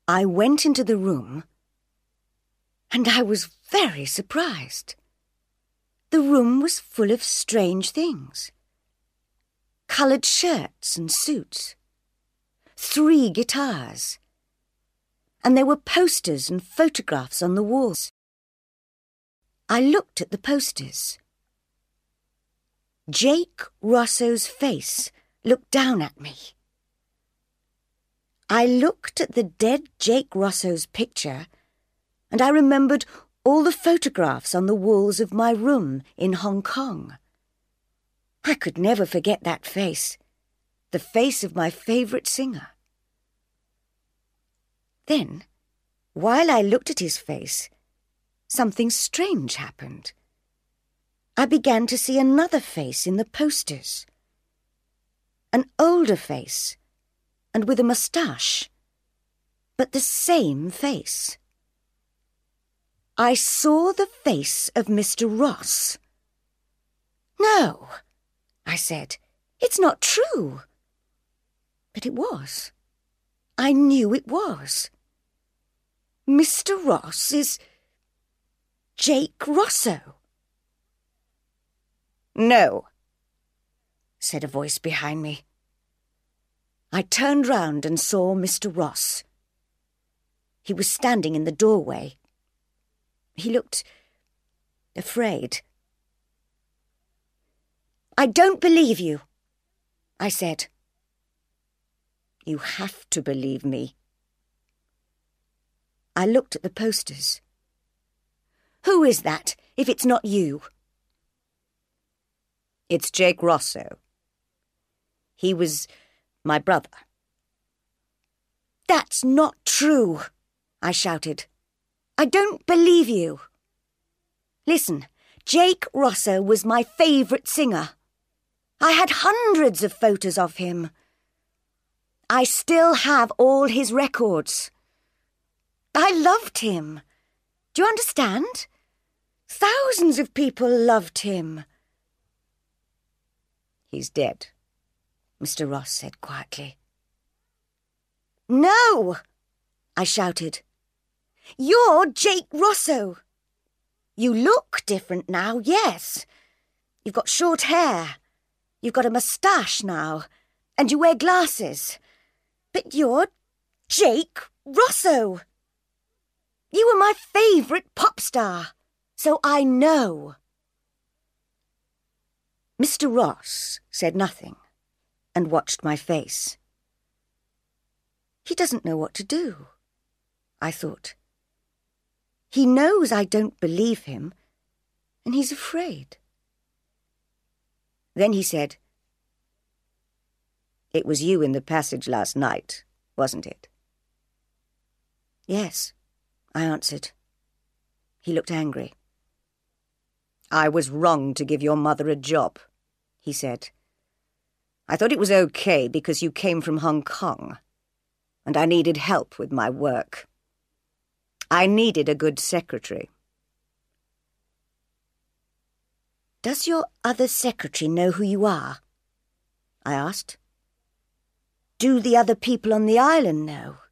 I went into the room, and I was very surprised. The room was full of strange things. Coloured shirts and suits, 3 guitars, and there were posters and photographs on the walls. I looked at the posters. Jake Rosso's face looked down at me. I looked at the dead Jake Rosso's picture, and I remembered all the photographs on the walls of my room in Hong Kong. I could never forget that face, the face of my favourite singer. Then, while I looked at his face, something strange happened. I began to see another face in the posters. An older face, and with a moustache, but the same face. I saw the face of Mr. Ross. "No," I said, "it's not true." But it was. I knew it was. Mr. Ross is Jake Rosso. "No," said a voice behind me. I turned round and saw Mr. Ross. He was standing in the doorway. He looked afraid. "I don't believe you," I said. "You have to believe me." I looked at the posters. "Who is that, if it's not you?" "It's Jake Rosso. He was my brother." "That's not true," I shouted. "I don't believe you. Listen, Jake Rosso was my favourite singer. I had hundreds of photos of him. I still have all his records. I loved him. Do you understand? Thousands of people loved him." "He's dead," Mr. Ross said quietly. "No!" I shouted. "You're Jake Rosso. You look different now, yes. You've got short hair. You've got a moustache now, and you wear glasses. But you're Jake Rosso. You were my favourite pop star, so I know." Mr. Ross said nothing and watched my face. He doesn't know what to do, I thought. He knows I don't believe him, and he's afraid. Then he said, "It was you in the passage last night, wasn't it?" "Yes," I answered. He looked angry. "I was wrong to give your mother a job," he said. "I thought it was okay because you came from Hong Kong, and I needed help with my work. I needed a good secretary." "Does your other secretary know who you are?" I asked. "Do the other people on the island know?"